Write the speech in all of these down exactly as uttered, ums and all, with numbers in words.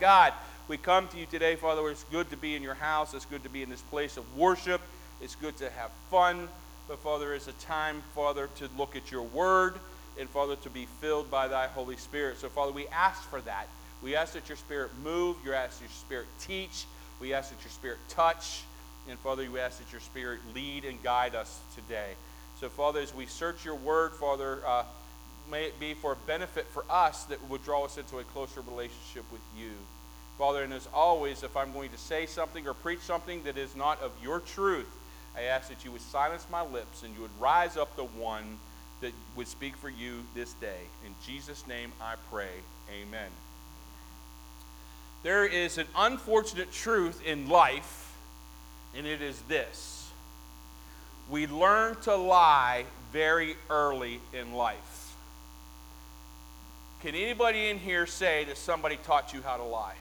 God, we come to you today, Father. It's good to be in your house. It's good to be in this place of worship. It's good to have fun. But, Father, it's a time, Father, to look at your word and, Father, to be filled by thy Holy Spirit. So, Father, we ask for that. We ask that your Spirit move. We ask that your Spirit teach. We ask that your Spirit touch. And, Father, we ask that your Spirit lead and guide us today. So, Father, as we search your word, Father, uh, may it be for a benefit for us that would draw us into a closer relationship with you. Father, and as always, if I'm going to say something or preach something that is not of your truth, I ask that you would silence my lips and you would rise up the one that would speak for you this day. In Jesus' name I pray. Amen. There is an unfortunate truth in life, and it is this. We learn to lie very early in life. Can anybody in here say that somebody taught you how to lie?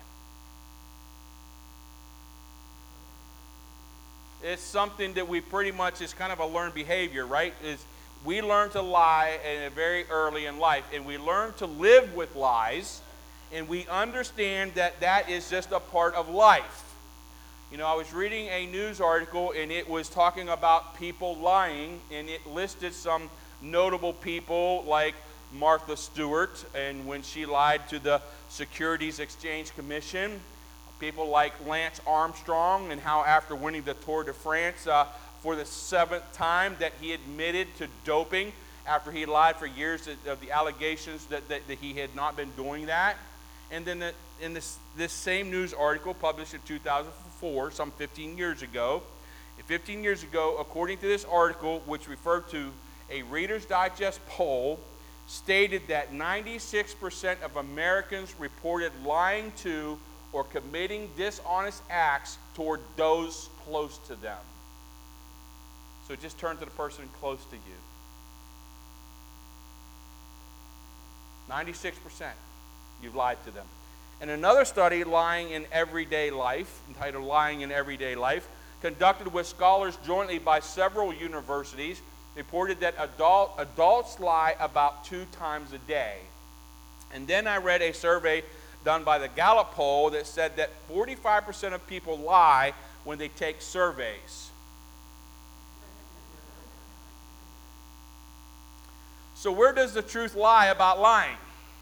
It's something that we pretty much is kind of a learned behavior, right? Is we learn to lie at a very early in life, and we learn to live with lies, and we understand that that is just a part of life. You know, I was reading a news article, and it was talking about people lying, and it listed some notable people like Martha Stewart, and when she lied to the Securities Exchange Commission. People like Lance Armstrong, and how after winning the Tour de France uh, for the seventh time that he admitted to doping after he lied for years of the allegations that, that, that he had not been doing that. And then the, in this, this same news article published in two thousand four, some fifteen years ago, fifteen years ago, according to this article, which referred to a Reader's Digest poll, stated that ninety-six percent of Americans reported lying to or committing dishonest acts toward those close to them. So just turn to the person close to you. ninety-six percent you've lied to them. And another study, Lying in Everyday Life, entitled Lying in Everyday Life, conducted with scholars jointly by several universities, reported that adult, adults lie about two times a day. And then I read a survey done by the Gallup poll that said that forty-five percent of people lie when they take surveys. So where does the truth lie about lying?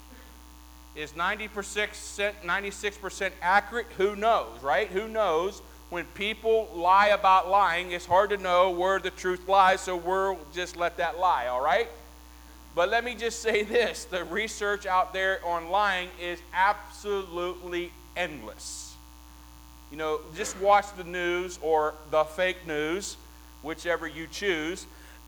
Is ninety-six percent accurate? Who knows, right? Who knows? When people lie about lying, it's hard to know where the truth lies, so we'll just let that lie, all right? But let me just say this. The research out there on lying is absolutely endless. You know, just watch the news or the fake news, whichever you choose.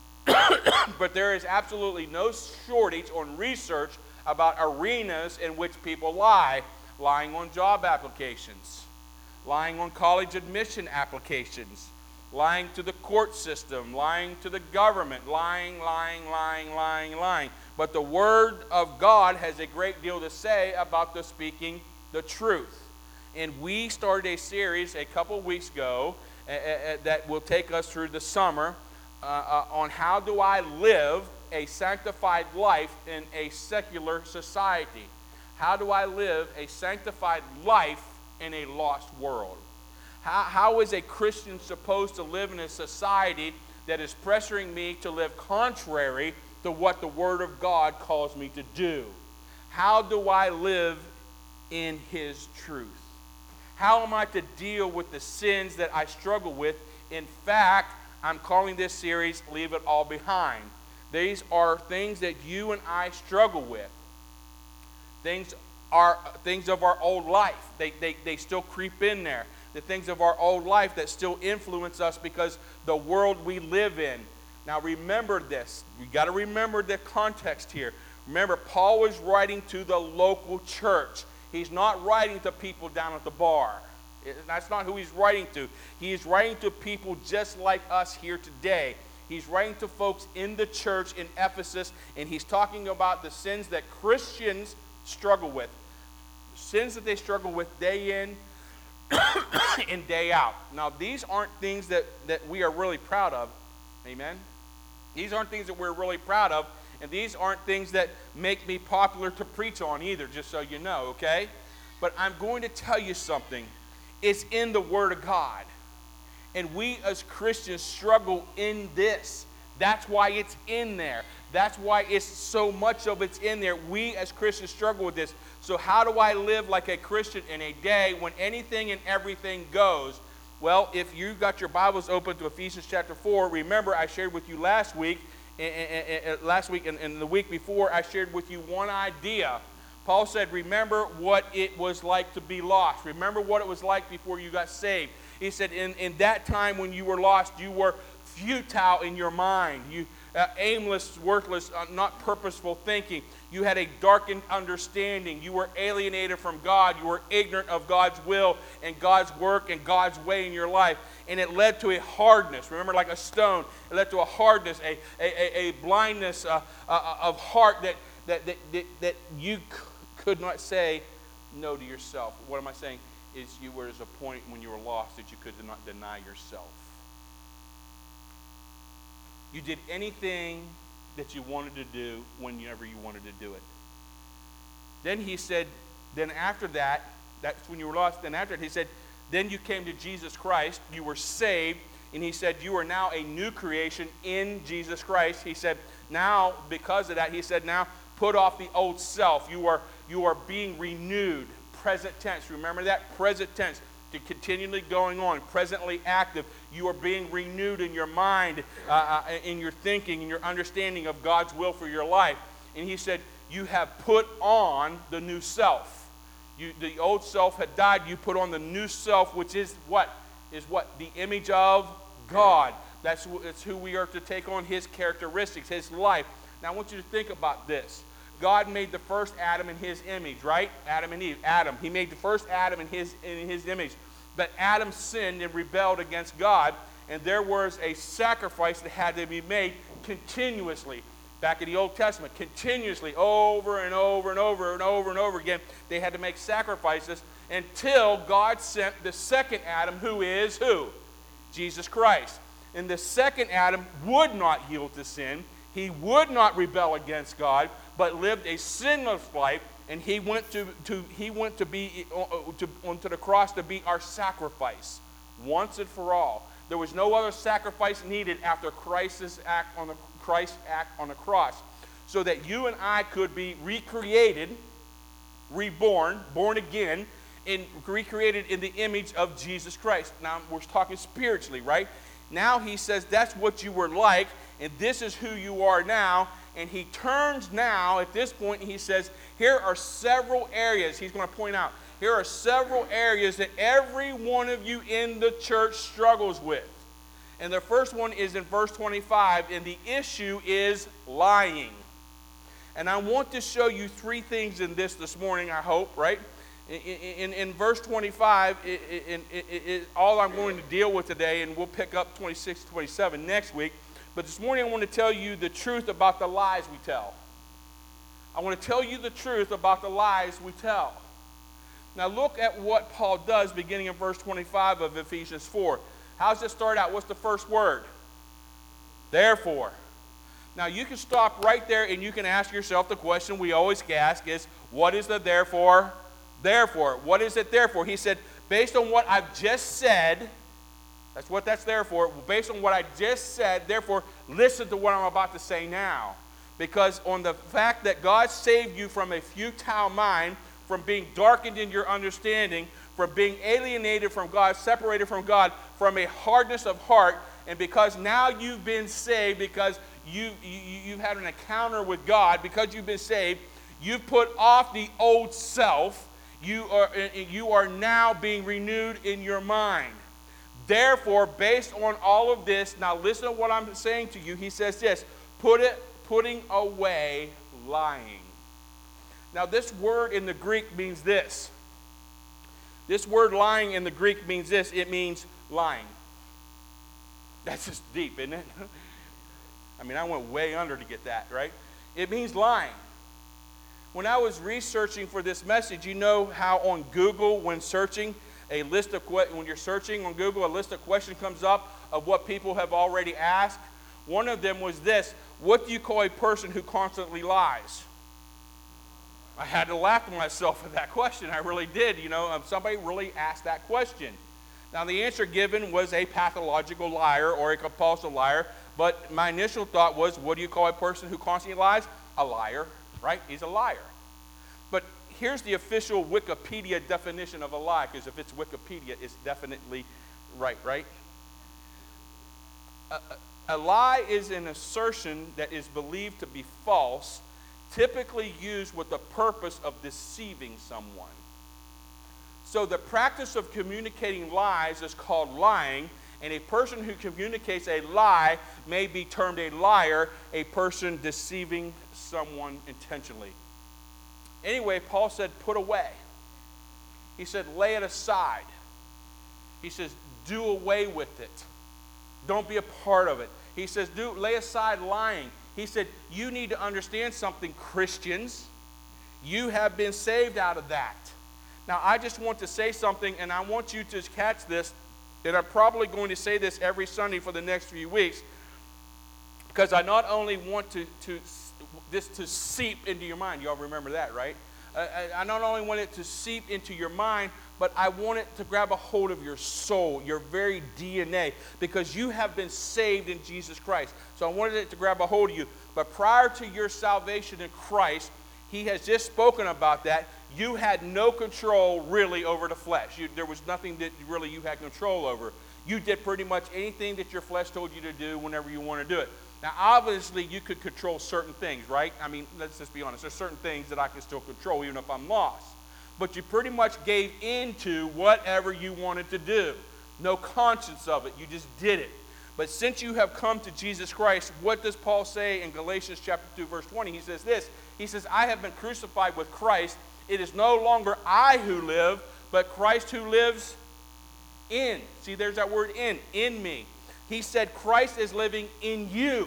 But there is absolutely no shortage on research about arenas in which people lie. Lying on job applications, lying on college admission applications, lying to the court system, lying to the government, lying, lying, lying, lying, lying. But the Word of God has a great deal to say about the speaking the truth. And we started a series a couple weeks ago uh, uh, that will take us through the summer uh, uh, on how do I live a sanctified life in a secular society. How do I live a sanctified life in a lost world? How, how is a Christian supposed to live in a society that is pressuring me to live contrary to what the Word of God calls me to do? How do I live in His truth? How am I to deal with the sins that I struggle with? In fact, I'm calling this series, Leave It All Behind. These are things that you and I struggle with. Things are things of our old life. They, they, they still creep in there. The things of our old life that still influence us because the world we live in. Now remember this. We got to remember the context here. Remember, Paul was writing to the local church. He's not writing to people down at the bar. That's not who he's writing to. He is writing to people just like us here today. He's writing to folks in the church in Ephesus, and he's talking about the sins that Christians struggle with. Sins that they struggle with day in and day out. Now, these aren't things that, that we are really proud of. Amen? These aren't things that we're really proud of, and these aren't things that make me popular to preach on either, just so you know, okay? But I'm going to tell you something. It's in the Word of God. And we as Christians struggle in this. That's why it's in there. That's why it's so much of it's in there. We as Christians struggle with this. So how do I live like a Christian in a day when anything and everything goes? Well, if you got your Bibles open to Ephesians chapter four, remember I shared with you last week, and, and, and, last week and, and the week before, I shared with you one idea. Paul said, remember what it was like to be lost. Remember what it was like before you got saved. He said, in, in that time when you were lost, you were futile in your mind. You uh, aimless, worthless, uh, not purposeful thinking. You had a darkened understanding. You were alienated from God. You were ignorant of God's will and God's work and God's way in your life. And it led to a hardness. Remember, like a stone. It led to a hardness, a, a, a blindness uh, uh, of heart that, that, that, that, that you c- could not say no to yourself. What am I saying? Is you were at a point when you were lost that you could not deny yourself. You did anything that you wanted to do whenever you wanted to do it. Then he said, then after that, that's when you were lost, then after it, he said, then you came to Jesus Christ, you were saved, and he said, you are now a new creation in Jesus Christ. He said, now, because of that, he said, now put off the old self. You are, you are being renewed. Present tense. Remember that? Present tense. To continually going on, presently active. You are being renewed in your mind, uh, uh, in your thinking, in your understanding of God's will for your life. And he said, you have put on the new self. You, the old self had died. You put on the new self, which is what? Is what? The image of God. That's, that's who we are to take on, his characteristics, his life. Now I want you to think about this. God made the first Adam in his image, right? Adam and Eve. Adam. He made the first Adam in his, in his image. But Adam sinned and rebelled against God, and there was a sacrifice that had to be made continuously. Back in the Old Testament, continuously, over and over and over and over and over again, they had to make sacrifices until God sent the second Adam, who is who? Jesus Christ. And the second Adam would not yield to sin. He would not rebel against God, but lived a sinless life, and he went to, to he went to be uh, to, onto the cross to be our sacrifice once and for all. There was no other sacrifice needed after Christ's act on the Christ's act on the cross, so that you and I could be recreated, reborn, born again, and recreated in the image of Jesus Christ. Now we're talking spiritually, right? Now he says that's what you were like, and this is who you are now. And he turns now, at this point, and he says, here are several areas he's going to point out. Here are several areas that every one of you in the church struggles with. And the first one is in verse twenty-five, and the issue is lying. And I want to show you three things in this this morning, I hope, right? In, in, in verse twenty-five, it, it, it, it, all I'm going to deal with today, and we'll pick up twenty-six, twenty-seven next week. But this morning I want to tell you the truth about the lies we tell. I want to tell you the truth about the lies we tell. Now look at what Paul does beginning in verse twenty-five of Ephesians four. How does it start out? What's the first word? Therefore. Now you can stop right there and you can ask yourself the question we always ask is, what is the therefore? Therefore. What is it therefore? He said, based on what I've just said, that's what that's there for. Based on what I just said, therefore, listen to what I'm about to say now. Because on the fact that God saved you from a futile mind, from being darkened in your understanding, from being alienated from God, separated from God, from a hardness of heart, and because now you've been saved, because you, you, you've had an encounter with God, because you've been saved, you've put off the old self. You are, you are now being renewed in your mind. Therefore, based on all of this, now listen to what I'm saying to you. He says this, put it, putting away lying. Now this word in the Greek means this. This word lying in the Greek means this. It means lying. That's just deep, isn't it? I mean, I went way under to get that, right? It means lying. When I was researching for this message, you know how on Google, when searching, a list of que- when you're searching on Google, a list of questions comes up of what people have already asked. One of them was this: what do you call a person who constantly lies? I had to laugh to myself at that question. I really did. You know, um, somebody really asked that question. Now, the answer given was a pathological liar or a compulsive liar, but my initial thought was, what do you call a person who constantly lies? A liar, right? He's a liar. But here's the official Wikipedia definition of a lie, because if it's Wikipedia, it's definitely right, right? A, a, a lie is an assertion that is believed to be false, typically used with the purpose of deceiving someone. So the practice of communicating lies is called lying, and a person who communicates a lie may be termed a liar, a person deceiving someone intentionally. Anyway, Paul said, put away. He said, lay it aside. He says, do away with it. Don't be a part of it. He says, do lay aside lying. He said, you need to understand something, Christians. You have been saved out of that. Now, I just want to say something, and I want you to catch this, and I'm probably going to say this every Sunday for the next few weeks, because I not only want to, to this to seep into your mind. You all remember that, right? I, I not only want it to seep into your mind, but I want it to grab a hold of your soul, your very D N A, because you have been saved in Jesus Christ. So I wanted it to grab a hold of you. But prior to your salvation in Christ, he has just spoken about that. You had no control really over the flesh. You, there was nothing that really you had control over. You did pretty much anything that your flesh told you to do whenever you want to do it. Now, obviously, you could control certain things, right? I mean, let's just be honest. There's certain things that I can still control even if I'm lost. But you pretty much gave into whatever you wanted to do. No conscience of it. You just did it. But since you have come to Jesus Christ, what does Paul say in Galatians chapter two, verse twenty? He says this. He says, I have been crucified with Christ. It is no longer I who live, but Christ who lives in. See, there's that word in, in me. He said Christ is living in you.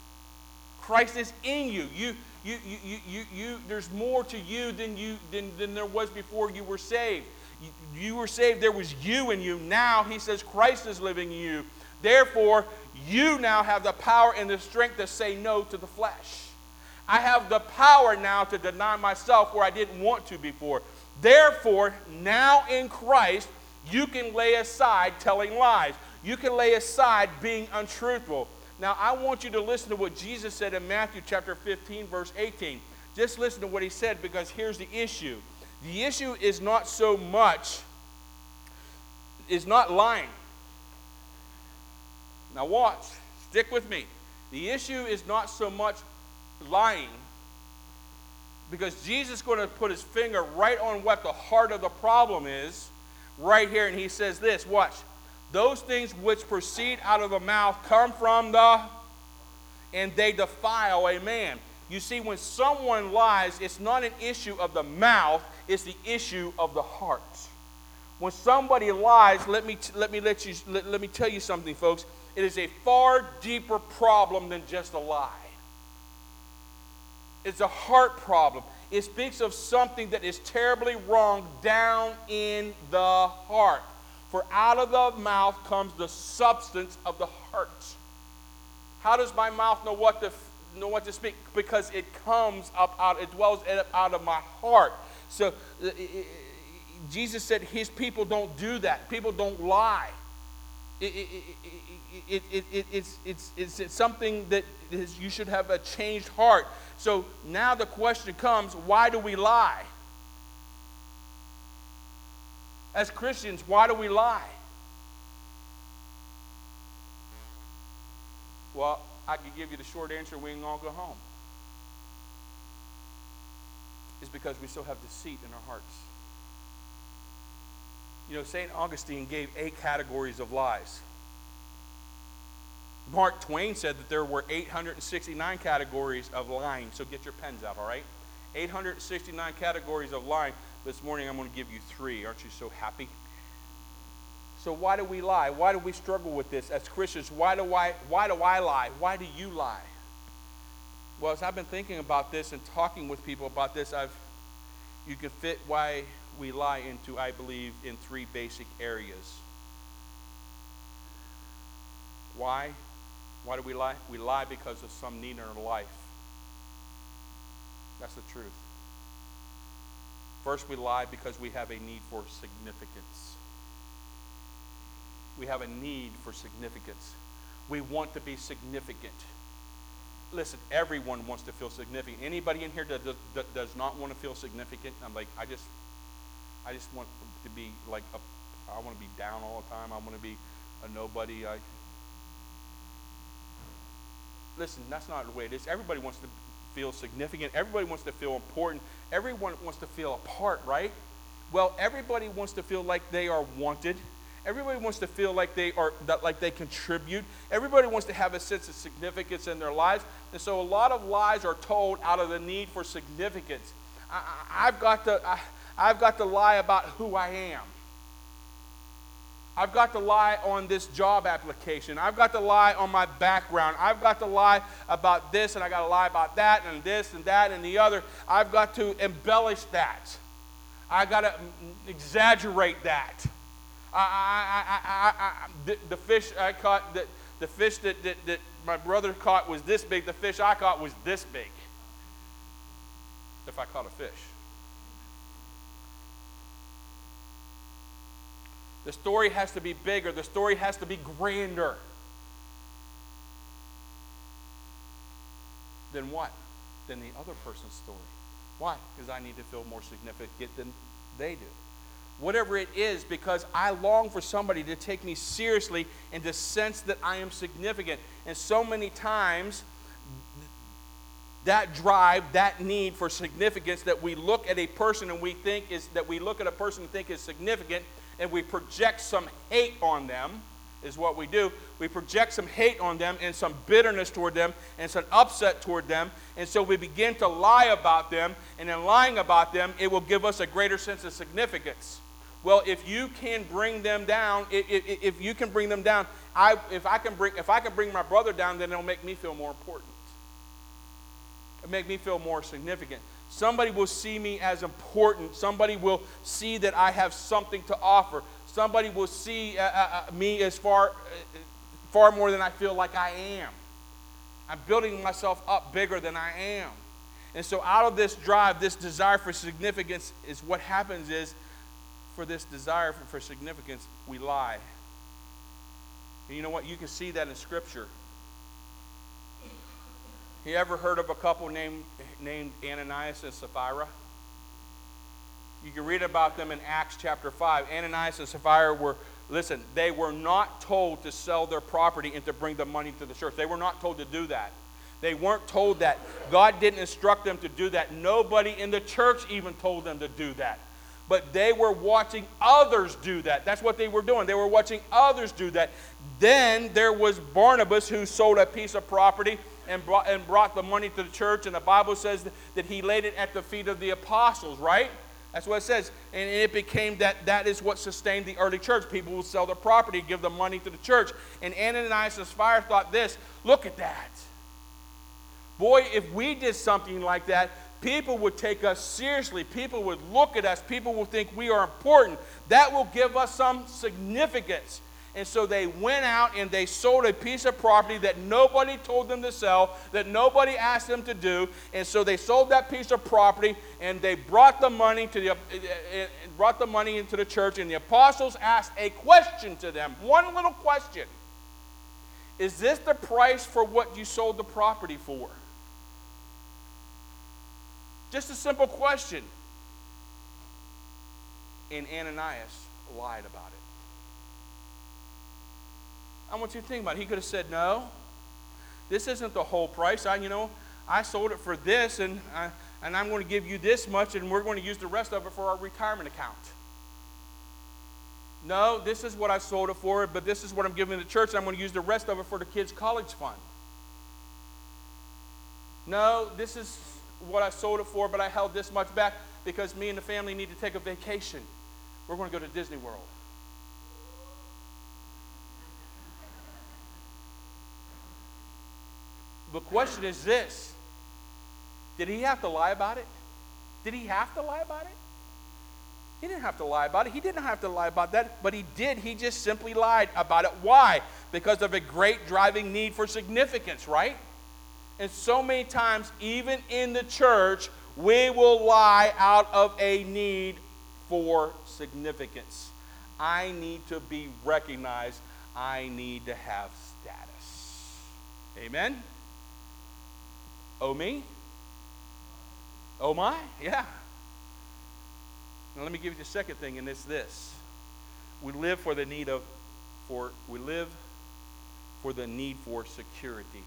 Christ is in you. You, you, you, you, you, you there's more to you than you than, than there was before you were saved. You, you were saved, there was you in you. Now he says Christ is living in you. Therefore, you now have the power and the strength to say no to the flesh. I have the power now to deny myself where I didn't want to before. Therefore, now in Christ, you can lay aside telling lies. You can lay aside being untruthful. Now, I want you to listen to what Jesus said in Matthew chapter fifteen, verse eighteen. Just listen to what he said, because here's the issue. The issue is not so much, is not lying. Now watch, stick with me. The issue is not so much lying, because Jesus is going to put his finger right on what the heart of the problem is, right here, and he says this, watch. Those things which proceed out of the mouth come from the, and they defile a man. You see, when someone lies, it's not an issue of the mouth, it's the issue of the heart. When somebody lies, let me, let me, let you, let, let me tell you something, folks. It is a far deeper problem than just a lie. It's a heart problem. It speaks of something that is terribly wrong down in the heart. For out of the mouth comes the substance of the heart. How does my mouth know what to know what to speak? Because it comes up out, it dwells out of my heart. So it, it, Jesus said his people don't do that. People don't lie. It, it, it, it, it, it's, it's, it's, it's something that is, you should have a changed heart. So now the question comes, why do we lie? As Christians, why do we lie? Well, I could give you the short answer, we can all go home. It's because we still have deceit in our hearts. You know, Saint Augustine gave eight categories of lies. Mark Twain said that there were eight hundred sixty-nine categories of lying. So get your pens out, all right? eight hundred sixty-nine categories of lying. This morning I'm going to give you three. Aren't you so happy? So why do we lie? Why do we struggle with this as Christians? Why do I, why do I lie? Why do you lie? Well, as I've been thinking about this and talking with people about this, I've you can fit why we lie into, I believe, in three basic areas. Why? Why do we lie? We lie because of some need in our life. That's the truth. First, we lie because we have a need for significance. We have a need for significance. We want to be significant. Listen, everyone wants to feel significant. Anybody in here that does, that does not want to feel significant? I'm like, I just, I just want to be like, a, I want to be down all the time. I want to be a nobody. I, listen, that's not the way it is. Everybody wants to feel significant. Everybody wants to feel important. Everyone wants to feel a part, right? Well, everybody wants to feel like they are wanted. Everybody wants to feel like they are that like they contribute. Everybody wants to have a sense of significance in their lives. And so a lot of lies are told out of the need for significance. I, I, I've got to I, I've got to lie about who I am. I've got to lie on this job application. I've got to lie on my background. I've got to lie about this, and I got to lie about that, and this, and that, and the other. I've got to embellish that. I've got to exaggerate that. I, I, I, I, I, the, the fish I caught, the, the fish that, that, that my brother caught was this big. The fish I caught was this big. If I caught a fish. The story has to be bigger. The story has to be grander. Than what? Than the other person's story. Why? Because I need to feel more significant than they do. Whatever it is, because I long for somebody to take me seriously and to sense that I am significant. And so many times, that drive, that need for significance, that we look at a person and we think is, that we look at a person and think is significant, and we project some hate on them, is what we do. We project some hate on them and some bitterness toward them and some upset toward them. And so we begin to lie about them, and in lying about them, it will give us a greater sense of significance. Well, if you can bring them down, if, if, if you can bring them down, I, if I can bring, if I can bring my brother down, then it'll make me feel more important. It'll make me feel more significant. Somebody will see me as important. Somebody will see that I have something to offer. Somebody will see uh, uh, me as far, uh, far more than I feel like I am. I'm building myself up bigger than I am. And so out of this drive, this desire for significance, is what happens is, for this desire for, for significance, we lie. And you know what? You can see that in Scripture. You ever heard of a couple named, named Ananias and Sapphira? You can read about them in Acts chapter five. Ananias and Sapphira were, listen, they were not told to sell their property and to bring the money to the church. They were not told to do that. They weren't told that. God didn't instruct them to do that. Nobody in the church even told them to do that. But they were watching others do that. That's what they were doing. They were watching others do that. Then there was Barnabas, who sold a piece of property and brought, and brought the money to the church. And the Bible says that he laid it at the feet of the apostles, right? That's what it says. And it became that that is what sustained the early church. People would sell their property, give the money to the church. And Ananias and Sapphira thought this, look at that. Boy, if we did something like that, people would take us seriously. People would look at us. People will think we are important. That will give us some significance. And so they went out and they sold a piece of property that nobody told them to sell, that nobody asked them to do. And so they sold that piece of property, and they brought the money to the brought the money into the church. And the apostles asked a question to them, one little question: is this the price for what you sold the property for? Just a simple question. And Ananias lied about it. I want you to think about it. He could have said, no, this isn't the whole price. I, you know, I sold it for this, and, I, and I'm going to give you this much, and we're going to use the rest of it for our retirement account. No, this is what I sold it for, but this is what I'm giving the church, and I'm going to use the rest of it for the kids' college fund. No, this is what I sold it for, but I held this much back because me and the family need to take a vacation. We're going to go to Disney World. The question is this: did he have to lie about it? Did he have to lie about it? He didn't have to lie about it. He didn't have to lie about that, but he did. He just simply lied about it. Why? Because of a great driving need for significance, right? And so many times, even in the church, We will lie out of a need for significance. I need to be recognized. I need to have status. Amen? Oh, me? Oh, my? Yeah. Now let me give you the second thing, and it's this. We live for the need of, for, we live for the need for security.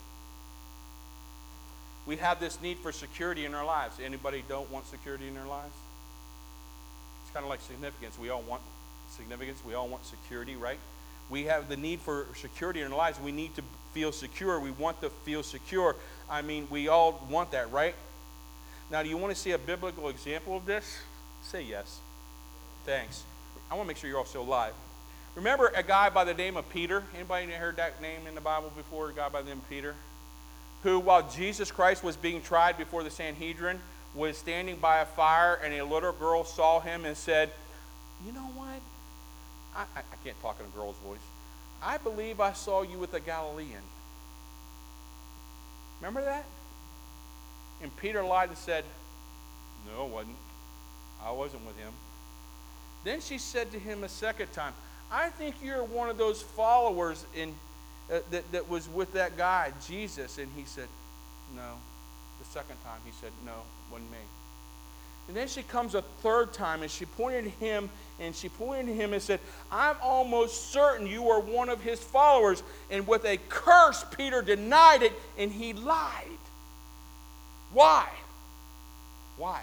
We have this need for security in our lives. Anybody don't want security in their lives? It's kind of like significance. We all want significance. We all want security, right? We have the need for security in our lives. We need to feel secure. We want to feel secure. I mean, we all want that, right? Now, do you want to see a biblical example of this? Say yes. Thanks. I want to make sure you're all still alive. Remember a guy by the name of Peter? Anybody heard that name in the Bible before? A guy by the name of Peter? Who, while Jesus Christ was being tried before the Sanhedrin, was standing by a fire, and a little girl saw him and said, you know what? I, I, I can't talk in a girl's voice. I believe I saw you with a Galilean. Remember that? And Peter lied and said, no, it wasn't. I wasn't with him. Then she said to him a second time, I think you're one of those followers in, uh, that, that was with that guy, Jesus. And he said, no. The second time he said, no, it wasn't me. And then she comes a third time, and she pointed at him, and she pointed at him and said, I'm almost certain you are one of his followers. And with a curse, Peter denied it, and he lied. Why? Why?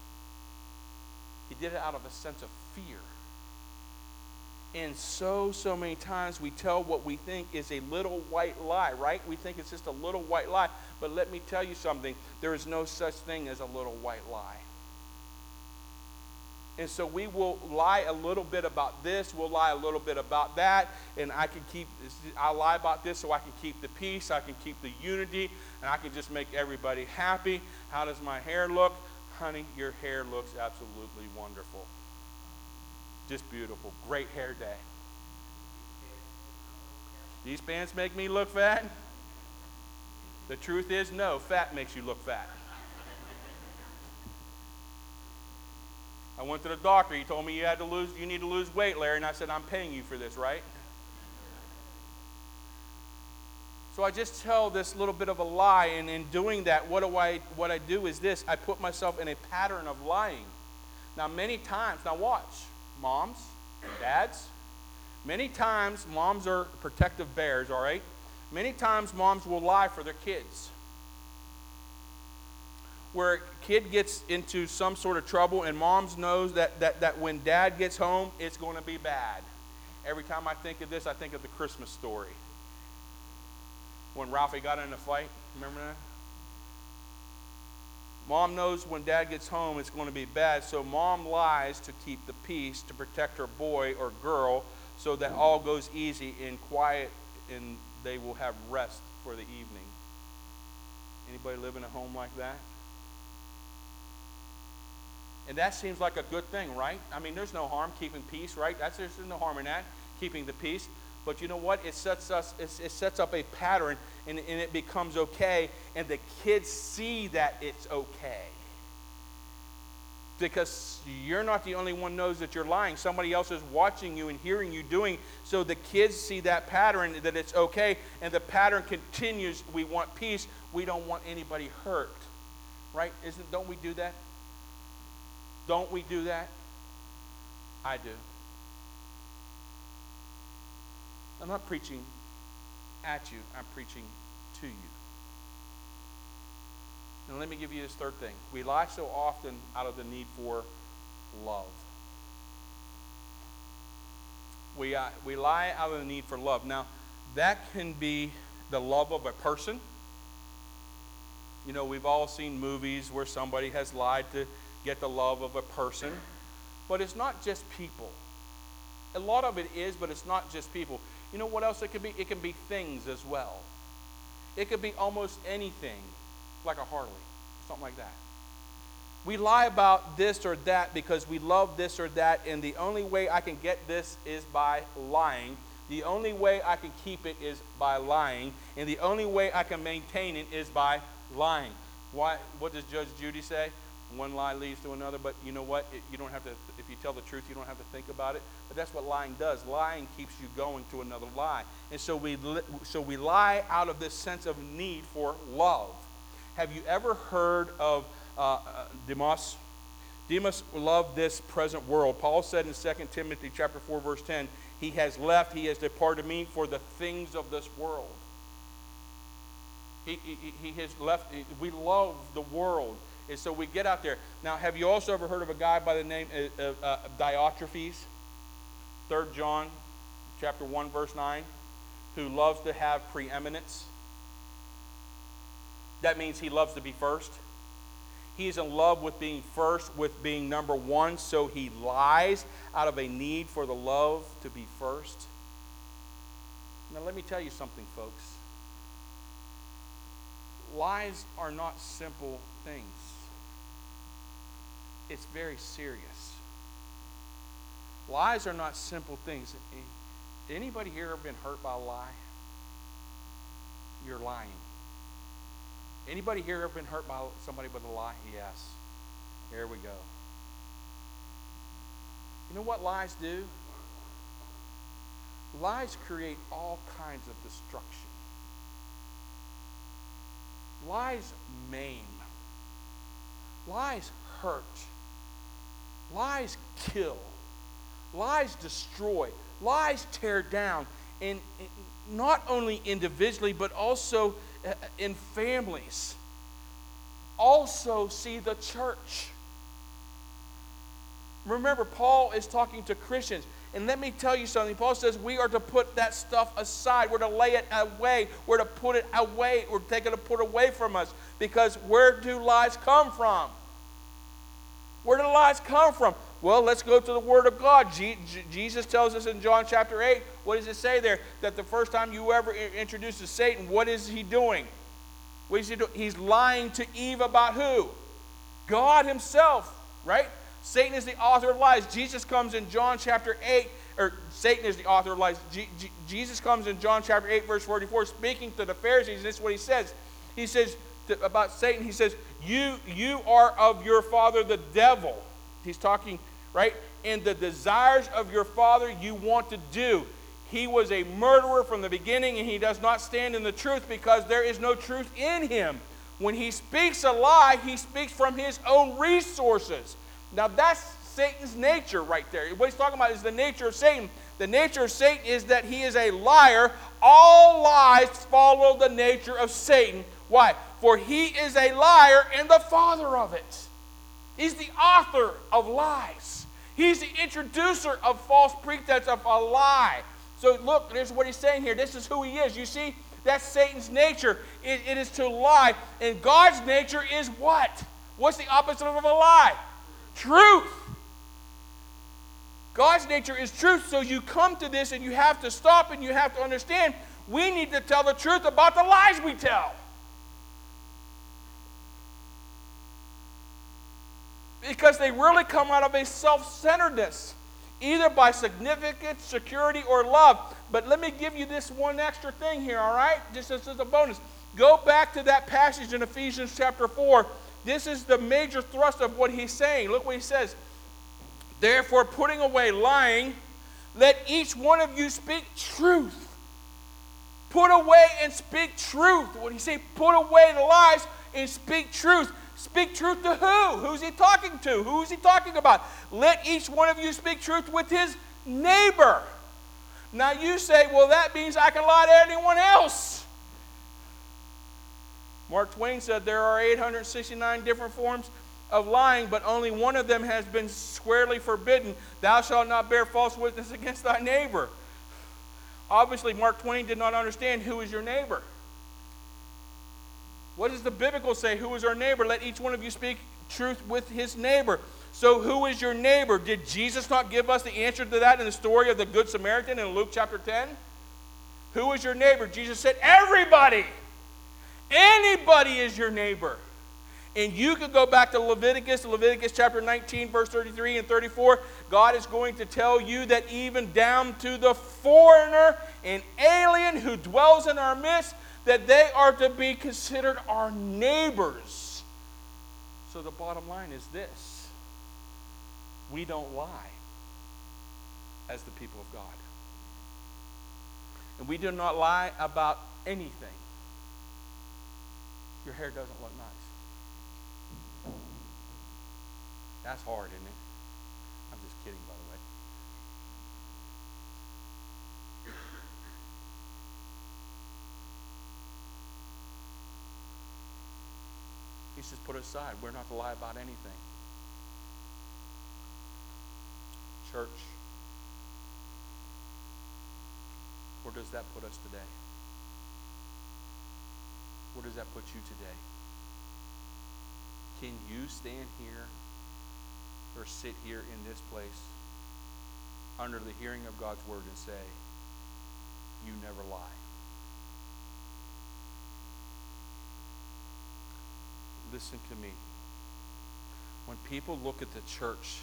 He did it out of a sense of fear. And so, so many times we tell what we think is a little white lie, right? We think it's just a little white lie. But let me tell you something. There is no such thing as a little white lie. And so we will lie a little bit about this. We'll lie a little bit about that. And I can keep, I'll lie about this so I can keep the peace. I can keep the unity. And I can just make everybody happy. How does my hair look? Honey, your hair looks absolutely wonderful. Just beautiful. Great hair day. These pants make me look fat? The truth is, no, fat makes you look fat. I went to the doctor. He told me you had to lose, you need to lose weight, Larry. And I said, I'm paying you for this, right? So I just tell this little bit of a lie, and in doing that, what do I what I do is this. I put myself in a pattern of lying. Now, many times, now watch, moms, dads, many times moms are protective bears, all right? Many times moms will lie for their kids. Where a kid gets into some sort of trouble, and moms knows that, that, that when dad gets home, it's going to be bad. Every time I think of this, I think of the Christmas Story. When Ralphie got in a fight, remember that? Mom knows when dad gets home, it's going to be bad, so mom lies to keep the peace, to protect her boy or girl, so that all goes easy and quiet, and they will have rest for the evening. Anybody live in a home like that? And that seems like a good thing, right? I mean, there's no harm keeping peace, right? That's, there's no harm in that, keeping the peace. But you know what? It sets us. It sets up a pattern, and, and it becomes okay. And the kids see that it's okay, because you're not the only one knows that you're lying. Somebody else is watching you and hearing you doing. So the kids see that pattern, that it's okay, and the pattern continues. We want peace. We don't want anybody hurt, right? Isn't? Don't we do that? Don't we do that? I do. I'm not preaching at you. I'm preaching to you. And let me give you this third thing. We lie so often out of the need for love. We, uh, we lie out of the need for love. Now, that can be the love of a person. You know, we've all seen movies where somebody has lied to get the love of a person. But it's not just people. A lot of it is, but it's not just people. You know what else it could be? It can be things as well. It could be almost anything, like a Harley, something like that. We lie about this or that because we love this or that, and the only way I can get this is by lying. The only way I can keep it is by lying, and the only way I can maintain it is by lying. Why? What does Judge Judy say? One lie leads to another, but you know what? It, you don't have to, if you tell the truth, you don't have to think about it. But that's what lying does. Lying keeps you going to another lie. And so we, so we lie out of this sense of need for love. Have you ever heard of uh, uh, Demas? Demas loved this present world. Paul said in Second Timothy chapter four, verse ten, he has left, he has departed me for the things of this world. He, he, he has left, we love the world. And so we get out there. Now, have you also ever heard of a guy by the name of uh, uh, Diotrephes? Third John chapter one, verse nine, who loves to have preeminence. That means he loves to be first. He's in love with being first, with being number one, so he lies out of a need for the love to be first. Now, let me tell you something, folks. Lies are not simple things. It's very serious. Lies are not simple things. Anybody here ever been hurt by a lie? You're lying. Anybody here ever been hurt by somebody with a lie? Yes. Here we go. You know what lies do? Lies create all kinds of destruction. Lies maim. Lies hurt. Lies kill. Lies destroy. Lies tear down. And not only individually, but also in families. Also see the church. Remember, Paul is talking to Christians. And let me tell you something. Paul says we are to put that stuff aside. We're to lay it away. We're to put it away. We're taking to put away from us. Because where do lies come from? Where do lies come from? Well, let's go to the Word of God. Je- Je- Jesus tells us in John chapter eight, what does it say there? That the first time you ever introduce to Satan, what is he doing? What is he doing? He's lying to Eve about who? God himself, right? Satan is the author of lies. Jesus comes in John chapter eight, or Satan is the author of lies. G- G- Jesus comes in John chapter eight, verse forty-four, speaking to the Pharisees, and this is what he says. He says to, about Satan, he says, you, you are of your father the devil. He's talking, right? And the desires of your father you want to do. He was a murderer from the beginning, and he does not stand in the truth because there is no truth in him. When he speaks a lie, he speaks from his own resources. Now that's Satan's nature right there. What he's talking about is the nature of Satan. The nature of Satan is that he is a liar. All lies follow the nature of Satan. Why? For he is a liar and the father of it. He's the author of lies. He's the introducer of false pretense of a lie. So look, there's what he's saying here. This is who he is. You see, that's Satan's nature. It, it is to lie. And God's nature is what? What's the opposite of a lie? Truth. God's nature is truth. So you come to this and you have to stop and you have to understand we need to tell the truth about the lies we tell. Because they really come out of a self-centeredness, either by significance, security, or love. But let me give you this one extra thing here, all right? Just as a bonus. Go back to that passage in Ephesians chapter four. This is the major thrust of what he's saying. Look what he says. Therefore, putting away lying, let each one of you speak truth. Put away and speak truth. What he say? Put away the lies and speak truth. Speak truth to who? Who's he talking to? Who's he talking about? Let each one of you speak truth with his neighbor. Now you say, well, that means I can lie to anyone else. Mark Twain said there are eight hundred sixty-nine different forms of lying, but only one of them has been squarely forbidden. Thou shalt not bear false witness against thy neighbor. Obviously, Mark Twain did not understand who is your neighbor. What does the Bible say? Who is our neighbor? Let each one of you speak truth with his neighbor. So who is your neighbor? Did Jesus not give us the answer to that in the story of the Good Samaritan in Luke chapter ten? Who is your neighbor? Jesus said, everybody. Anybody is your neighbor. And you could go back to Leviticus, Leviticus chapter nineteen, verse thirty-three and thirty-four. God is going to tell you that even down to the foreigner and alien who dwells in our midst, that they are to be considered our neighbors. So the bottom line is this. We don't lie as the people of God. And we do not lie about anything. Your hair doesn't look nice. That's hard, isn't it? I'm just kidding, by the way. He says, put it aside. We're not to lie about anything. Church, where does that put us today? Where does that put you today? Can you stand here or sit here in this place under the hearing of God's word and say, you never lie? Listen to me. When people look at the church,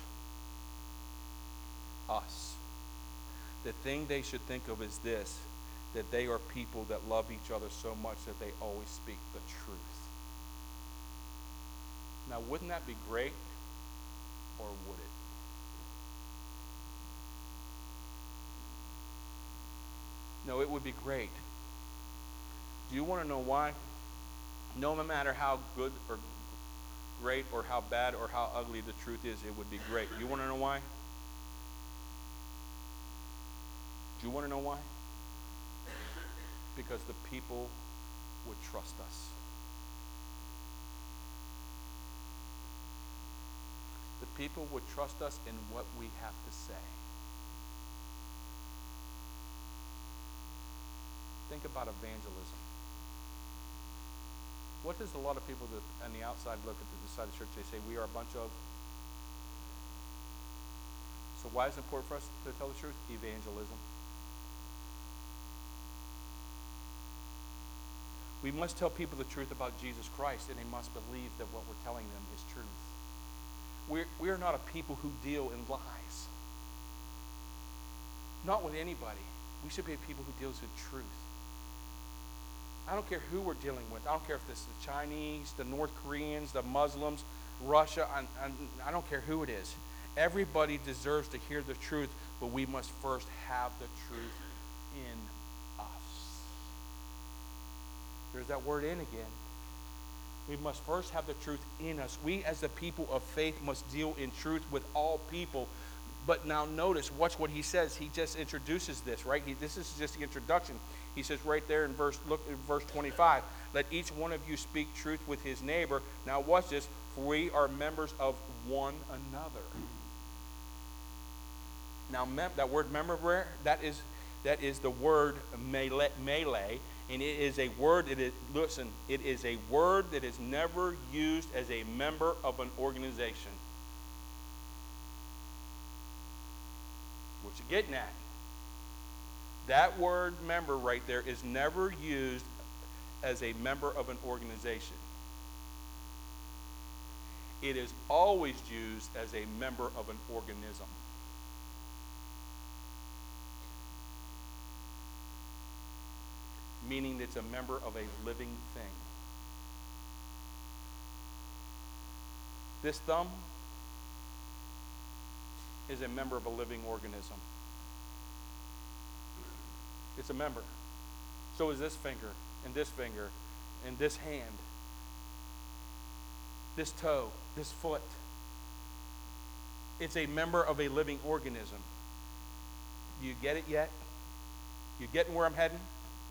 us, the thing they should think of is this, that they are people that love each other so much that they always speak the truth. Now, wouldn't that be great, or would it? No, it would be great. Do you want to know why? No matter how good or great or how bad or how ugly the truth is, it would be great. You want to know why? Do you want to know why? Because the people would trust us. The people would trust us in what we have to say. Think about evangelism. What does a lot of people that on the outside look at the side of the church, they say, we are a bunch of... So why is it important for us to tell the truth? Evangelism. We must tell people the truth about Jesus Christ, and they must believe that what we're telling them is truth. We're, we're not a people who deal in lies. Not with anybody. We should be people who deals in truth. I don't care who we're dealing with. I don't care if this is the Chinese, the North Koreans, the Muslims, Russia. I, I, I don't care who it is. Everybody deserves to hear the truth, but we must first have the truth in us. There's that word in again. We must first have the truth in us. We as the people of faith must deal in truth with all people. But now notice, watch what he says. He just introduces this, right? He, this is just the introduction. He says right there in verse, look at verse twenty-five, let each one of you speak truth with his neighbor. Now watch this, for we are members of one another. Now mem- that word member, that is, that is the word melee, melee, and it is a word, it is, listen, it is a word that is never used as a member of an organization. What you getting at? That word member right there is never used as a member of an organization. It is always used as a member of an organism. Meaning it's a member of a living thing. This thumb is a member of a living organism. It's a member. So is this finger, and this finger, and this hand, this toe, this foot. It's a member of a living organism. You get it yet? You getting where I'm heading?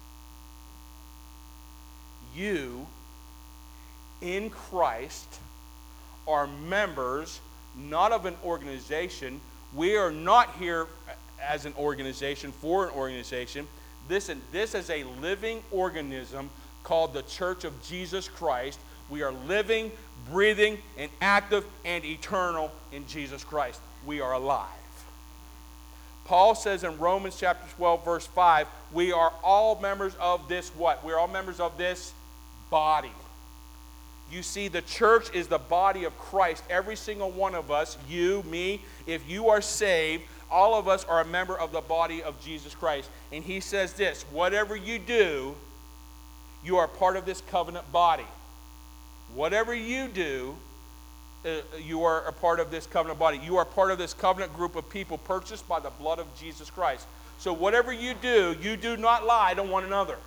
You, in Christ, are members, not of an organization. We are not here as an organization, for an organization. Listen, this is a living organism called the Church of Jesus Christ. We are living, breathing, and active and eternal in Jesus Christ. We are alive. Paul says in Romans chapter twelve, verse five, we are all members of this what? We are all members of this body. You see, the church is the body of Christ. Every single one of us, you, me, if you are saved, all of us are a member of the body of Jesus Christ. And he says this, whatever you do, you are part of this covenant body. Whatever you do, uh, you are a part of this covenant body. You are part of this covenant group of people purchased by the blood of Jesus Christ. So whatever you do, you do not lie to one another.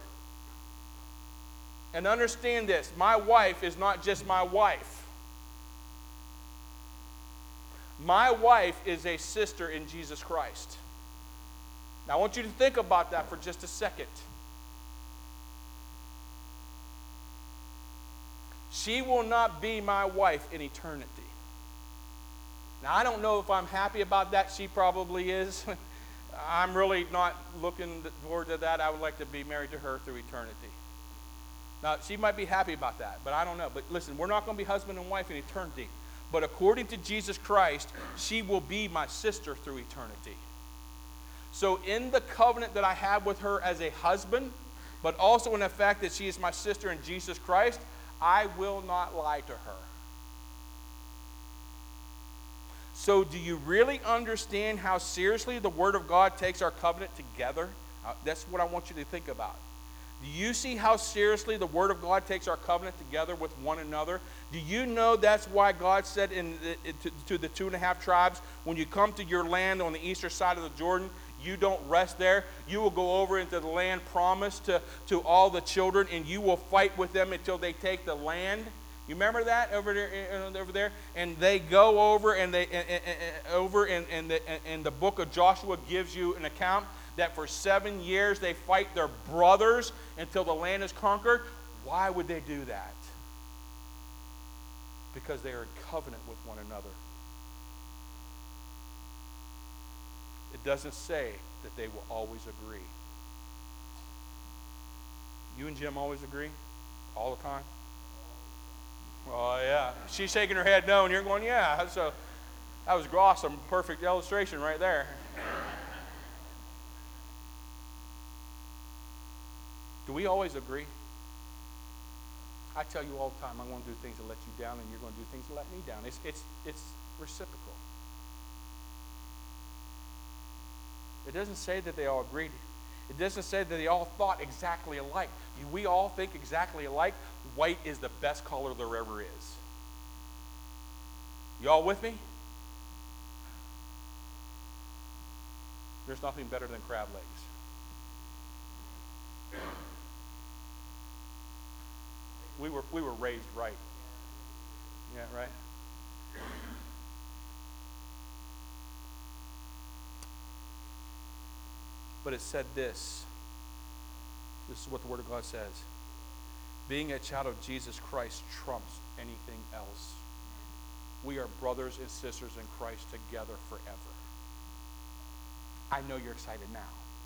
And understand this, my wife is not just my wife. My wife is a sister in Jesus Christ. Now I want you to think about that for just a second. She will not be my wife in eternity. Now, I don't know if I'm happy about that. She probably is. I'm really not looking forward to that. I would like to be married to her through eternity. Now, she might be happy about that, but I don't know. But listen, we're not going to be husband and wife in eternity. But according to Jesus Christ, she will be my sister through eternity. So in the covenant that I have with her as a husband, but also in the fact that she is my sister in Jesus Christ, I will not lie to her. So do you really understand how seriously the Word of God takes our covenant together? Uh, that's what I want you to think about. Do you see how seriously the Word of God takes our covenant together with one another? Do you know that's why God said in the, to, to the two and a half tribes, when you come to your land on the eastern side of the Jordan, you don't rest there. You will go over into the land promised to, to all the children, and you will fight with them until they take the land. You remember that over there? Over there, and they go over, and they and, and, and, over, and, and, the, and the book of Joshua gives you an account that for seven years they fight their brothers until the land is conquered. Why would they do that? Because they are in covenant with one another. It doesn't say that they will always agree. You and Jim always agree? All the time? Oh, yeah. She's shaking her head no, and you're going, yeah. So that was awesome. Perfect illustration right there. Do we always agree? I tell you all the time, I'm going to do things that let you down, and you're going to do things that let me down. It's, it's, it's reciprocal. It doesn't say that they all agreed. It doesn't say that they all thought exactly alike. Do we all think exactly alike? White is the best color there ever is. You all with me? There's nothing better than crab legs. We were, we were raised right. Yeah, right? But it said this. This is what the Word of God says. Being a child of Jesus Christ trumps anything else. We are brothers and sisters in Christ together forever. I know you're excited now.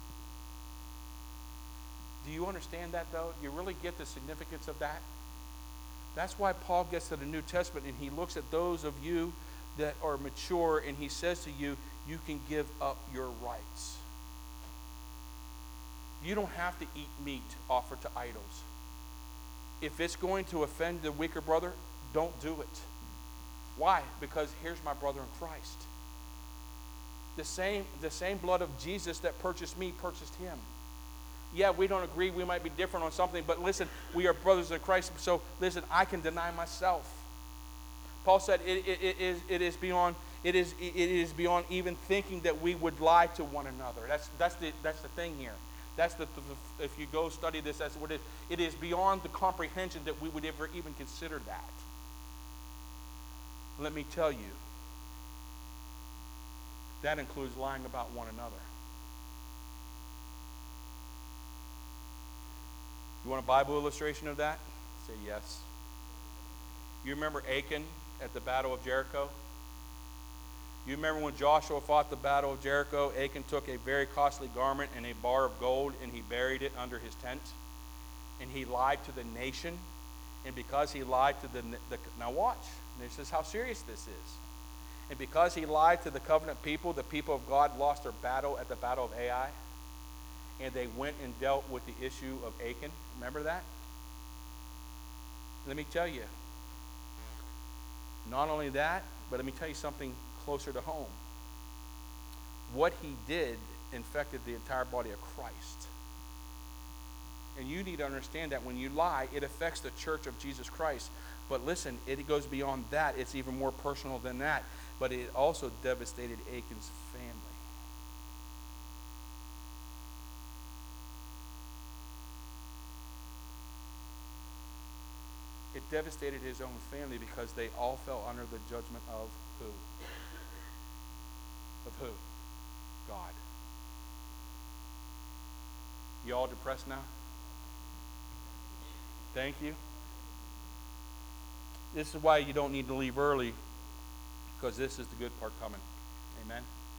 Do you understand that, though? Do you really get the significance of that? That's why Paul gets to the New Testament, and he looks at those of you that are mature, and he says to you, you can give up your rights. You don't have to eat meat offered to idols. If it's going to offend the weaker brother, don't do it. Why? Because here's my brother in Christ. The same, the same blood of Jesus that purchased me purchased him. Yeah, we don't agree. We might be different on something, but listen, we are brothers in Christ. So listen, I can deny myself. Paul said it, it, it, is, it is beyond it is it is beyond even thinking that we would lie to one another. That's that's the that's the thing here. That's the, the if you go study this, that's what it is. It is beyond the comprehension that we would ever even consider that. Let me tell you, that includes lying about one another. You want a Bible illustration of that? Say yes. You remember Achan at the Battle of Jericho? You remember when Joshua fought the Battle of Jericho, Achan took a very costly garment and a bar of gold, and he buried it under his tent. And he lied to the nation. And because he lied to the, the now watch, this is how serious this is. And because he lied to the covenant people, the people of God lost their battle at the Battle of Ai. And they went and dealt with the issue of Achan. Remember that? Let me tell you. Not only that, but let me tell you something closer to home. What he did infected the entire body of Christ. And you need to understand that when you lie, it affects the church of Jesus Christ. But listen, it goes beyond that. It's even more personal than that. But it also devastated Achan's family. It devastated his own family because they all fell under the judgment of who? Of who? God. You all depressed now? Thank you. This is why you don't need to leave early, because this is the good part coming. Amen?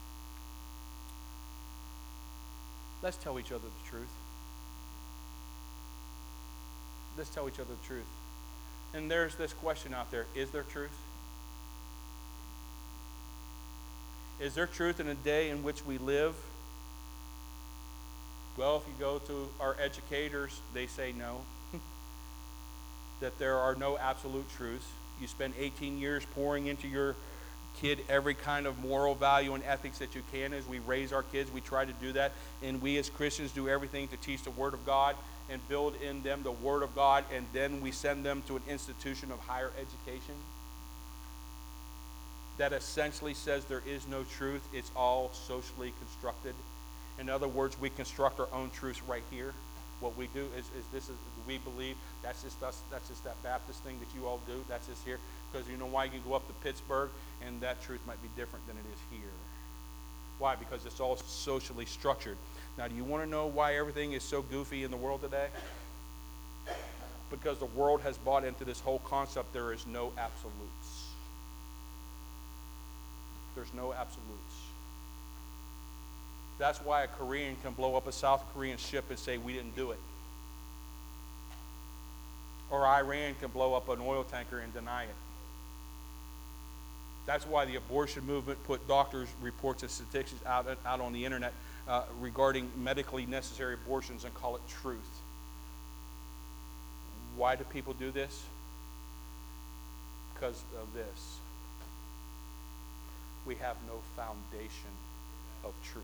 Let's tell each other the truth. Let's tell each other the truth. And there's this question out there. Is there truth? Is there truth in a day in which we live? Well, if you go to our educators, they say no. That there are no absolute truths. You spend eighteen years pouring into your kid every kind of moral value and ethics that you can. As we raise our kids, we try to do that. And we as Christians do everything to teach the Word of God and build in them the Word of God, and then we send them to an institution of higher education that essentially says there is no truth. It's all socially constructed. In other words, we construct our own truths right here. What we do is, is this is we believe that's just us, that's just that Baptist thing that you all do. That's just here. Because you know why? You can go up to Pittsburgh and that truth might be different than it is here. Why? Because it's all socially structured. Now, do you want to know why everything is so goofy in the world today? Because the world has bought into this whole concept there is no absolutes. There's no absolutes. That's why a Korean can blow up a South Korean ship and say, we didn't do it. Or Iran can blow up an oil tanker and deny it. That's why the abortion movement put doctors' reports and statistics out, out on the internet uh, regarding medically necessary abortions and call it truth. Why do people do this? Because of this. We have no foundation of truth.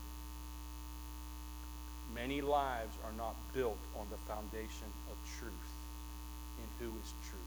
Many lives are not built on the foundation of truth. And who is truth?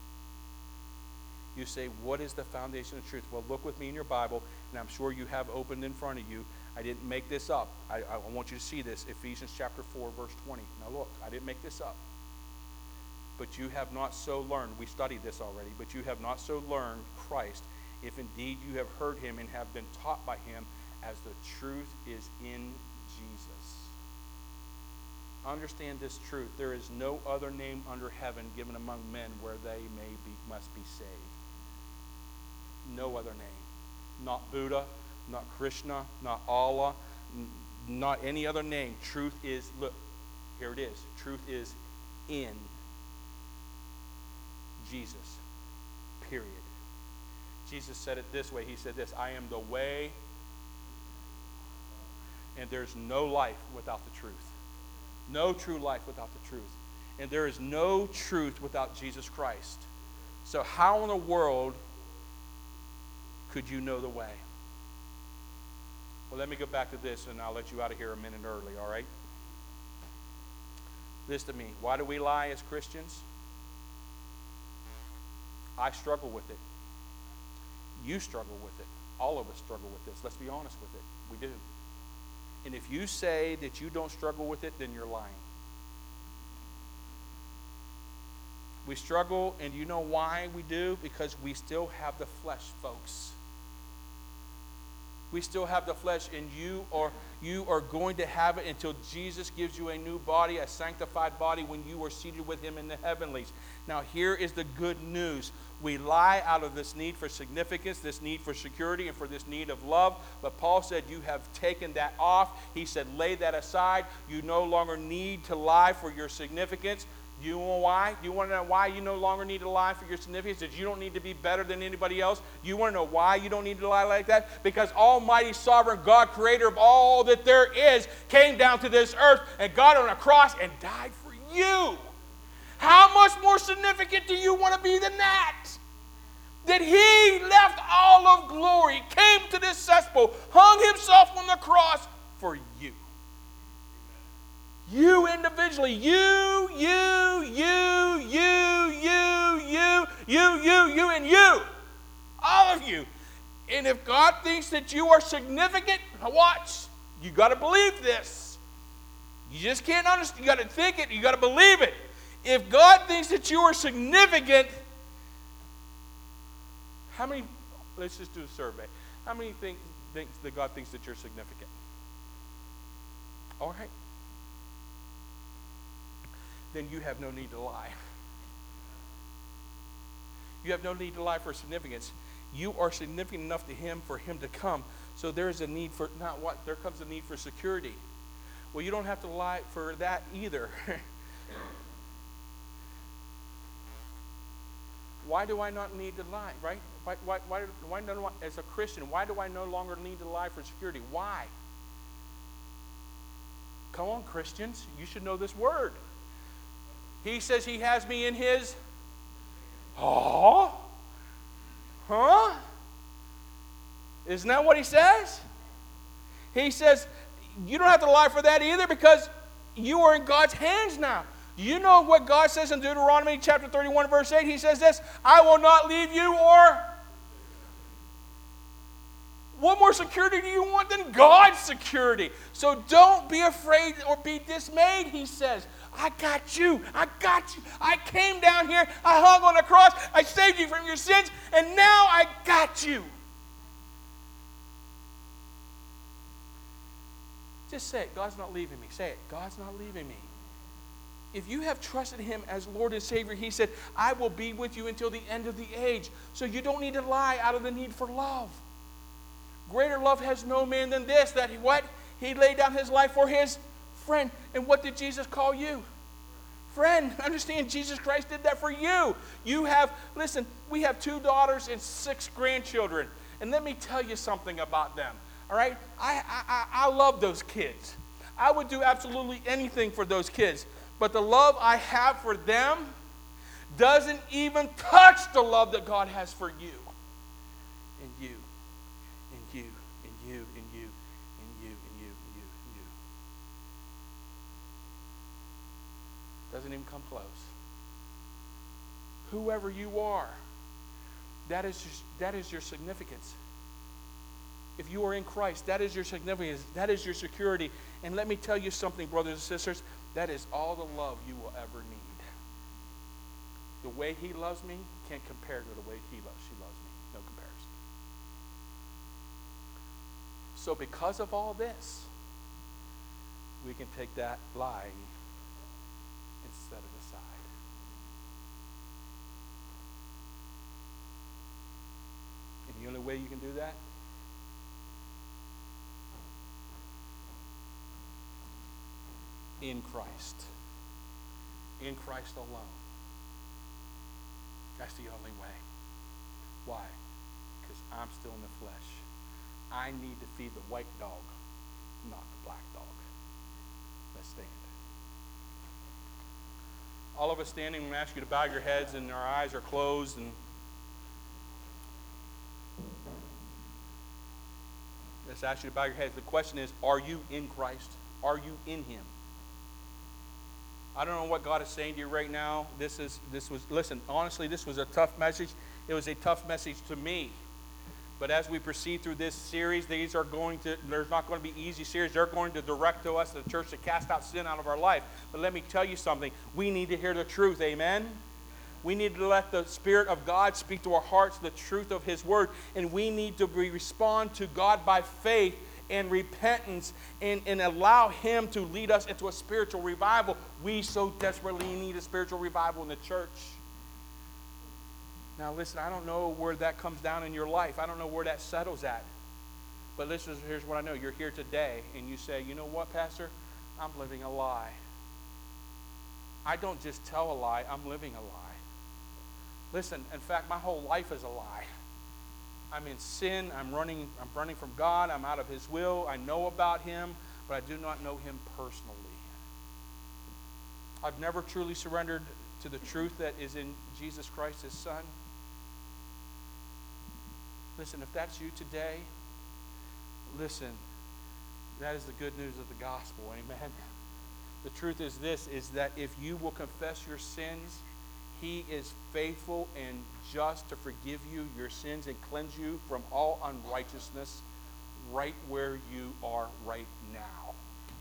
You say, what is the foundation of truth? Well, look with me in your Bible, and I'm sure you have opened in front of you. I didn't make this up. I, I want you to see this. Ephesians chapter four, verse twenty. Now look, I didn't make this up. But you have not so learned, we studied this already, but you have not so learned Christ, if indeed you have heard him and have been taught by him, as the truth is in Jesus. Understand this truth. There is no other name under heaven given among men where they may be must be saved. No other name. Not Buddha, not Krishna, not Allah, n- not any other name. Truth is, look, here it is. Truth is in Jesus. Period. Jesus said it this way. He said this, I am the way, and there's no life without the truth. No true life without the truth. And there is no truth without Jesus Christ. So how in the world could you know the way? Well, let me go back to this, and I'll let you out of here a minute early, all right? Listen to me. Why do we lie as Christians? I struggle with it. You struggle with it. All of us struggle with this. Let's be honest with it. We do. And if you say that you don't struggle with it, then you're lying. We struggle, and you know why we do? Because we still have the flesh, folks. We still have the flesh, and you are you are going to have it until Jesus gives you a new body, a sanctified body, when you are seated with him in the heavenlies. Now, here is the good news. We lie out of this need for significance, this need for security, and for this need of love. But Paul said, you have taken that off. He said, lay that aside. You no longer need to lie for your significance. Do you know why? Do you want to know why you no longer need to lie for your significance? That you don't need to be better than anybody else? Do you want to know why you don't need to lie like that? Because Almighty Sovereign God, creator of all that there is, came down to this earth and got on a cross and died for you. How much more significant do you want to be than that? That he left all of glory, came to this cesspool, hung himself on the cross for you. You individually, you, you, you, you, you, you, and you. All of you. And if God thinks that you are significant, watch. You got to believe this. You just can't understand. You got to think it. You got to believe it. If God thinks that you are significant, how many, let's just do a survey. How many think, thinks that God thinks that you're significant? All right. Then you have no need to lie. You have no need to lie for significance. You are significant enough to Him for Him to come. So there is a need for, not what, there comes a need for security. Well, you don't have to lie for that either. Why do I not need to lie, right? Why, why, why, why do I, as a Christian, why do I no longer need to lie for security? Why? Come on, Christians, you should know this word. He says He has me in His... Oh? Huh? Isn't that what He says? He says, you don't have to lie for that either because you are in God's hands now. You know what God says in Deuteronomy chapter thirty-one, verse eight? He says this, I will not leave you or... What more security do you want than God's security? So don't be afraid or be dismayed, He says. I got you. I got you. I came down here. I hung on the cross. I saved you from your sins. And now I got you. Just say it. God's not leaving me. Say it. God's not leaving me. If you have trusted Him as Lord and Savior, He said, I will be with you until the end of the age. So you don't need to lie out of the need for love. Greater love has no man than this, that he, what? He laid down His life for His friend. And what did Jesus call you? Friend. Understand, Jesus Christ did that for you. You have, listen, we have two daughters and six grandchildren. And let me tell you something about them. All right? I, I, I love those kids. I would do absolutely anything for those kids. But the love I have for them doesn't even touch the love that God has for you. And you. And you. And you. And you. And you. And you. And you. And you. Doesn't even come close. Whoever you are, that is your, that is your significance. If you are in Christ, that is your significance. That is your security. And let me tell you something, brothers and sisters. That is all the love you will ever need. The way He loves me can't compare to the way He loves, she loves me. No comparison. So because of all this, we can take that lie and set it aside. And the only way you can do that in Christ. In Christ alone. That's the only way. Why? Because I'm still in the flesh. I need to feed the white dog, not the black dog. Let's stand. All of us standing, I'm going to ask you to bow your heads and our eyes are closed. And let's ask you to bow your heads. The question is, are you in Christ? Are you in Him? I don't know what God is saying to you right now. This is this was listen, honestly, this was a tough message. It was a tough message to me. But as we proceed through this series, these are going to there's not going to be easy series. They're going to direct to us, the church, to cast out sin out of our life. But let me tell you something. We need to hear the truth. Amen. We need to let the Spirit of God speak to our hearts the truth of His Word. And we need to be, respond to God by faith and repentance and, and allow Him to lead us into a spiritual revival. We so desperately need a spiritual revival in the church. Now listen, I don't know where that comes down in your life. I don't know where that settles at. But listen, here's what I know. You're here today and you say, you know what, Pastor? I'm living a lie. I don't just tell a lie, I'm living a lie. Listen, in fact, my whole life is a lie. I'm in sin. I'm running, I'm running from God. I'm out of His will. I know about Him, but I do not know Him personally. I've never truly surrendered to the truth that is in Jesus Christ, His Son. Listen, if that's you today, listen, that is the good news of the gospel. Amen. The truth is this, is that if you will confess your sins, He is faithful and just to forgive you your sins and cleanse you from all unrighteousness right where you are right now.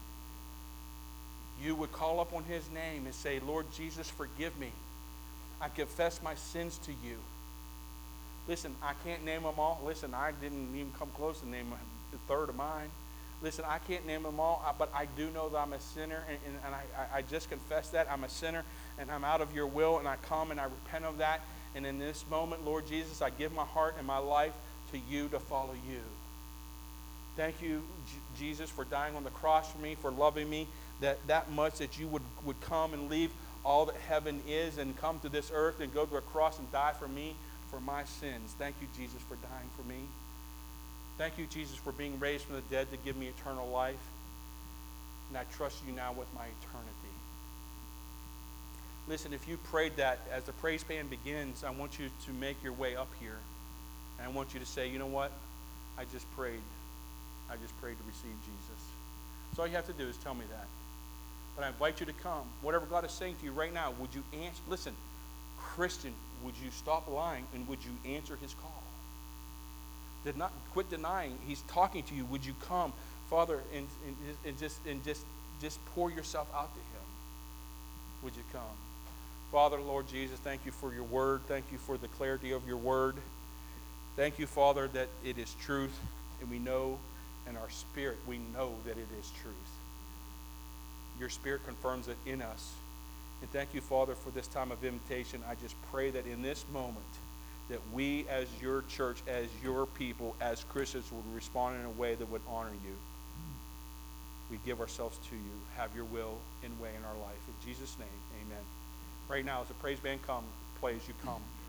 You would call upon his name and say, Lord Jesus, forgive me. I confess my sins to you. Listen, I can't name them all. Listen, I didn't even come close to name a third of mine. Listen, I can't name them all, but I do know that I'm a sinner, and, and, and I, I just confess that I'm a sinner, and I'm out of your will, and I come and I repent of that. And in this moment, Lord Jesus, I give my heart and my life to you to follow you. Thank you, J- Jesus, for dying on the cross for me, for loving me that, that much that you would, would come and leave all that heaven is and come to this earth and go to a cross and die for me, for my sins. Thank you, Jesus, for dying for me. Thank you, Jesus, for being raised from the dead to give me eternal life. And I trust you now with my eternity. Listen, if you prayed that, as the praise band begins, I want you to make your way up here. And I want you to say, you know what? I just prayed. I just prayed to receive Jesus. So all you have to do is tell me that. But I invite you to come. Whatever God is saying to you right now, would you answer? Listen, Christian, would you stop lying and would you answer his call? Did not quit denying. He's talking to you. Would you come, Father, and, and, and just and just just pour yourself out to him? Would you come? Father, Lord Jesus, thank you for your word. Thank you for the clarity of your word. Thank you, Father, that it is truth, and we know in our spirit, we know that it is truth. Your spirit confirms it in us. And thank you, Father, for this time of invitation. I just pray that in this moment, that we as your church, as your people, as Christians would respond in a way that would honor you. We give ourselves to you. Have your will and way in our life. In Jesus' name, amen. Right now, as the praise band comes, plays, you come.